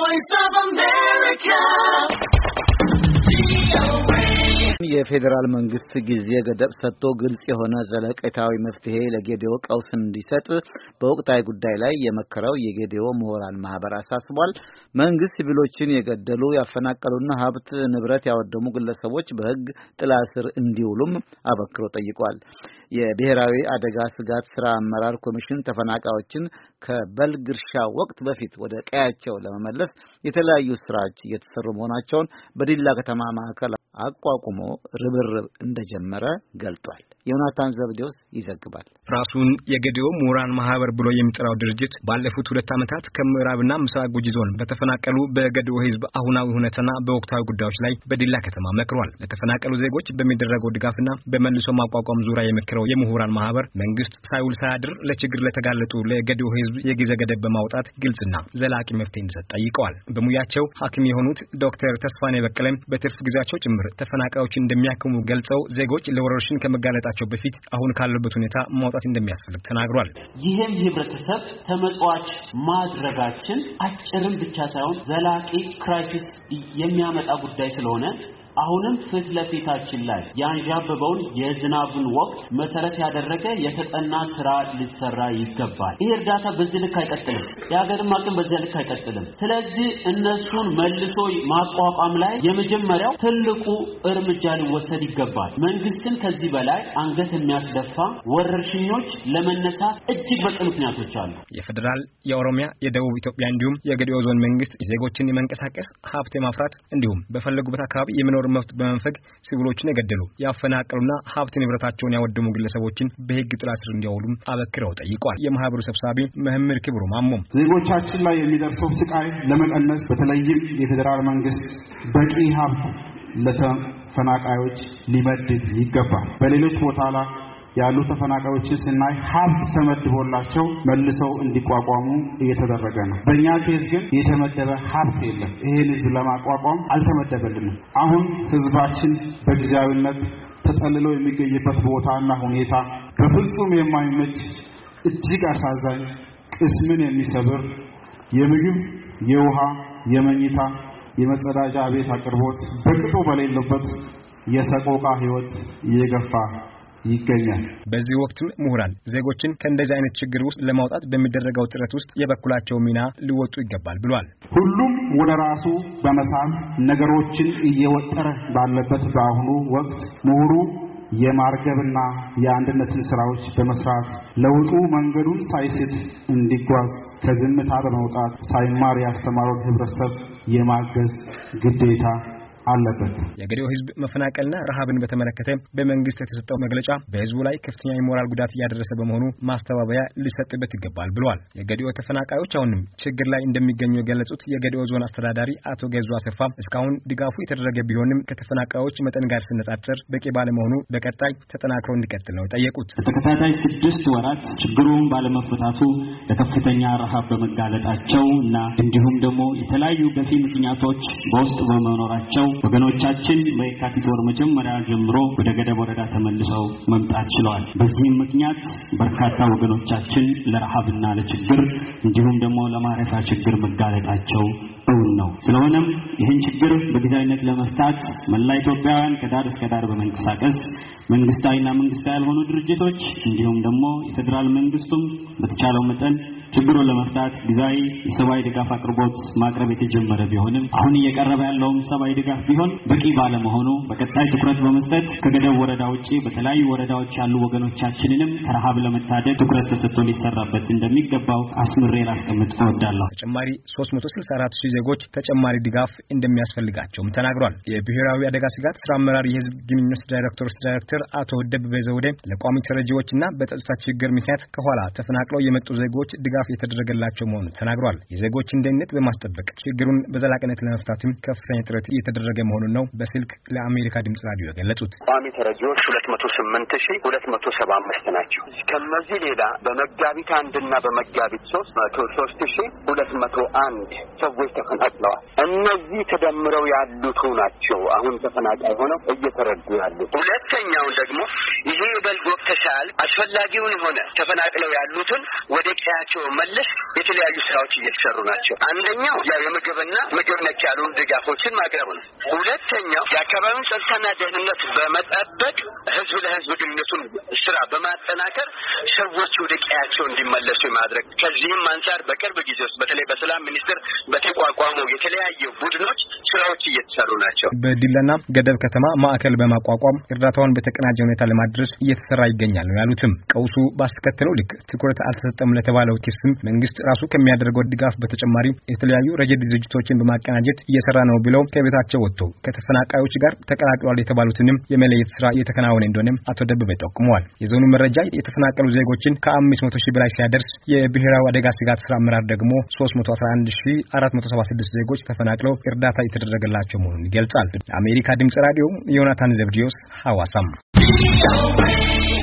Voice of America. የፌደራል መንግስት ጊዜ ገደብ ሰጥቶ ግልጽ የሆነ ዘለቄታዊ መፍትሄ ለጌዲዮ ቀውስ እንዲሰጥ በወቅታዊ ጉዳይ ላይ የመከረው የጌዲዮ ምሁራን ማህበር አሳስቧል። መንግስት ሲቪሎችን የገደሉ ያፈናቀሉና ሀብት ንብረት ያወደሙ ግለሰቦች በሕግ ጥላ ስር እንዲውሉም አበክሮ ጠይቋል። የብሔራዊ አደጋ ስጋት ስራ አመራር ኮሚሽን ተፈናቃዮችን ከበልግ እርሻ ወቅት በፊት ወደ ቀያቸው ለመመለስ የተለያዩ ስራዎች እየተሰሩ መሆናቸውን በዲላ ከተማ ማዕከል አቋቁሞ ርብርብ እንደጀመረ ገልጧል። ዮናታን ዘብዴዎስ ይዘግባል። ራሱን የጌዲዮ ምሁራን ማህበር ብሎ የሚጠራው ድርጅት ባለፉት 2 ዓመታት ከምዕራብና ምስራቅ ጉጂ ዞን በተፈናቀሉ በጌዲዮ ህዝብ አሁናዊ ሁኔታና በወቅታዊ ጉዳዮች ላይ በዲላ ከተማ መክሯል። ለተፈናቀሉ ዜጎች በሚደረገው ድጋፍና በመልሶ ማቋቋም ዙሪያ የመከረው የምሁራን ማህበር መንግስት ሳይውል ሳያድር ለችግር ለተጋለጡ ለጌዲዮ ህዝብ የጊዜ ገደብ በማውጣት ግልጽና ዘላቂ መፍትሄ እንዲሰጥ ጠይቀዋል። በሙያቸው ሐኪም የሆኑት ዶክተር ተስፋኔ በቀለም በትርፍ ጊዜያቸው ጭምር ተፈናቃዮችን እንደሚያክሙ ገልጸው ዜጎች ለወረርሽኝ ከመጋለጣቸው በፊት አሁን ካለበት ሁኔታ ማውጣት እንደሚያስፈልግ ተናግሯል። ይህም ህብረተሰብ ተመጽዋች ማድረጋችን አጭርም ብቻ ሳይሆን ዘላቂ ክራይሲስ የሚያመጣ ጉዳይ ስለሆነ አሁንም ፊት ለፊታችን ላይ ያንዣበበውን የዝናቡን ወቅት መሰረት ያደረገ የተጠና ስራ ሊሰራ ይገባል። ይህ እርዳታ በዚህ ልክ አይቀጥልም። የሀገርም አቅም በዚህ ልክ አይቀጥልም። ስለዚህ እነሱን መልሶ ማቋቋም ላይ የመጀመሪያው ትልቁ እርምጃ ሊወሰድ ይገባል። መንግስትን ከዚህ በላይ አንገት የሚያስደፋ ወረርሽኞች ለመነሳት እጅግ በቂ ምክንያቶች አሉ። የፌደራል፣ የኦሮሚያ፣ የደቡብ ኢትዮጵያ እንዲሁም የጌዲዮ ዞን መንግስት ዜጎችን የመንቀሳቀስ ሀብት የማፍራት እንዲሁም በፈለጉበት አካባቢ የመኖር መብት በመንፈግ ሲቪሎችን የገደሉ ያፈናቀሉና ሀብት ንብረታቸውን ያወደሙ ግለሰቦችን በሕግ ጥላ ስር እንዲያውሉም አበክረው ጠይቀዋል። የማህበሩ ሰብሳቢ መሐመድ ክብሩ ማሞም ዜጎቻችን ላይ የሚደርሰው ስቃይ ለመቀነስ በተለይም የፌደራል መንግስት በቂ ሀብት ለተፈናቃዮች ሊመድብ ይገባል። በሌሎች ቦታ ላይ ያሉ ተፈናቃዮችን ስናይ ሀብት ተመድቦላቸው መልሰው እንዲቋቋሙ እየተደረገ ነው። በእኛ ኬዝ ግን የተመደበ ሀብት የለም። ይሄን ህዝብ ለማቋቋም አልተመደበልንም። አሁን ህዝባችን በጊዜያዊነት ተጠልሎ የሚገኝበት ቦታና ሁኔታ በፍጹም የማይመች እጅግ አሳዛኝ ቅስምን የሚሰብር የምግብ፣ የውሃ፣ የመኝታ፣ የመጸዳጃ ቤት አቅርቦት በቅጡ በሌለበት የሰቆቃ ህይወት እየገፋ ይገኛል። በዚህ ወቅትም ምሁራን ዜጎችን ከእንደዚህ አይነት ችግር ውስጥ ለማውጣት በሚደረገው ጥረት ውስጥ የበኩላቸው ሚና ሊወጡ ይገባል ብሏል። ሁሉም ወደ ራሱ በመሳብ ነገሮችን እየወጠረ ባለበት በአሁኑ ወቅት ምሁሩ የማርገብና የአንድነትን ስራዎች በመስራት ለውጡ መንገዱን ሳይስት እንዲጓዝ ከዝምታ በመውጣት ሳይማር ያስተማረውን ህብረተሰብ የማገዝ ግዴታ አለበት። የጌዲዮ ህዝብ መፈናቀልና ረሃብን በተመለከተ በመንግስት የተሰጠው መግለጫ በህዝቡ ላይ ከፍተኛ የሞራል ጉዳት እያደረሰ በመሆኑ ማስተባበያ ሊሰጥበት ይገባል ብሏል። የጌዲዮ ተፈናቃዮች አሁንም ችግር ላይ እንደሚገኙ የገለጹት የጌዲዮ ዞን አስተዳዳሪ አቶ ገዙ አሰፋ እስካሁን ድጋፉ የተደረገ ቢሆንም ከተፈናቃዮች መጠን ጋር ሲነጻጸር በቂ ባለመሆኑ በቀጣይ ተጠናክሮ እንዲቀጥል ነው ጠየቁት። በተከታታይ 6 ወራት ችግሩን ባለመፈታቱ ለከፍተኛ ረሃብ በመጋለጣቸው እና እንዲሁም ደግሞ የተለያዩ ገፊ ምክንያቶች በውስጥ በመኖራቸው ወገኖቻችን በየካቲት ወር መጀመሪያ ጀምሮ ወደ ገደብ ወረዳ ተመልሰው መምጣት ችለዋል። በዚህም ምክንያት በርካታ ወገኖቻችን ለረሃብና ለችግር እንዲሁም ደግሞ ለማረፊያ ችግር መጋለጣቸው እውን ነው። ስለሆነም ይህን ችግር በጊዜያዊነት ለመፍታት መላ ኢትዮጵያውያን ከዳር እስከ ዳር በመንቀሳቀስ መንግስታዊና መንግስታዊ ያልሆኑ ድርጅቶች እንዲሁም ደግሞ የፌደራል መንግስቱም በተቻለው መጠን ችግሩን ለመፍታት ጊዜያዊ የሰብአዊ ድጋፍ አቅርቦት ማቅረብ የተጀመረ ቢሆንም አሁን እየቀረበ ያለው ሰብአዊ ድጋፍ ቢሆን በቂ ባለመሆኑ በቀጣይ ትኩረት በመስጠት ከገደብ ወረዳ ውጪ በተለያዩ ወረዳዎች ያሉ ወገኖቻችንንም ከረሃብ ለመታደግ ትኩረት ተሰጥቶ ሊሰራበት እንደሚገባው አስምሬ ላስቀምጥ እወዳለሁ። ተጨማሪ 364,000 ዜጎች ተጨማሪ ድጋፍ እንደሚያስፈልጋቸውም ተናግሯል። የብሔራዊ አደጋ ስጋት ስራ አመራር የህዝብ ግንኙነት ዳይሬክተር አቶ ደበበ ዘውዴ ለቋሚ ተረጂዎችና በጸጥታ ችግር ምክንያት ከኋላ ተፈናቅለው የመጡ ዜጎች ድጋፍ የተደረገላቸው መሆኑን ተናግሯል። የዜጎችን ደህንነት በማስጠበቅ ችግሩን በዘላቂነት ለመፍታትም ከፍተኛ ጥረት እየተደረገ መሆኑን ነው በስልክ ለአሜሪካ ድምጽ ራዲዮ የገለጹት። ቋሚ ተረጂዎች 208,275 ናቸው። ከነዚህ ሌላ በመጋቢት 1 እና በመጋቢት 3 103,201 ሰዎች ተፈናቅለዋል። እነዚህ ተደምረው ያሉት ናቸው አሁን ተፈናቃይ ሆነው እየተረዱ ያሉት። ሁለተኛው ደግሞ ይሄ በልግ ወቅት ተሻል አስፈላጊውን ሆነ ተፈናቅለው ያሉትን ወደ ቀያቸው መለስ የተለያዩ ስራዎች እየተሰሩ ናቸው። አንደኛው ያው የምግብ ገንዘብና ምግብ ነክ ያሉ ድጋፎችን ማቅረብ ነው። ሁለተኛው የአካባቢውን ጸጥታና ደህንነት በመጠበቅ ህዝብ ለህዝብ ግንኙነቱን ስራ በማጠናከር ሰዎች ወደ ቀያቸው እንዲመለሱ ማድረግ። ከዚህም አንፃር በቅርብ ጊዜ ውስጥ በተለይ በሰላም ሚኒስቴር በተቋቋመው የተለያዩ ቡድኖች ስራዎች እየተሰሩ ናቸው። በዲላና ገደብ ከተማ ማዕከል በማቋቋም እርዳታውን በተቀናጀ ሁኔታ ለማድረስ እየተሰራ ይገኛል ነው ያሉትም። ቀውሱ ባስከተለው ልክ ትኩረት አልተሰጠም ለተባለው ኪስም መንግስት ራሱ ከሚያደርገው ድጋፍ በተጨማሪ የተለያዩ ረጅት ድርጅቶችን በማቀናጀት እየሰራ ነው ብለው ከቤታቸው ወጥተው ከተፈናቃዮች ጋር ተቀላቅለዋል የተባሉትንም የመለየት ስራ እየተከናወነ እንደሆነም አቶ ደበበ ጠቁመዋል። የዞኑ መረጃ የተፈናቀሉ ዜጎችን ከ500,000 በላይ ሲያደርስ የብሔራዊ አደጋ ስጋት ስራ አመራር ደግሞ 311,476 ዜጎች ተፈናቅለው እርዳታ የተደረገላቸው መሆኑን ይገልጻል። አሜሪካ ድምጽ ራዲዮ ዮናታን ዘብዲዮስ ሐዋሳም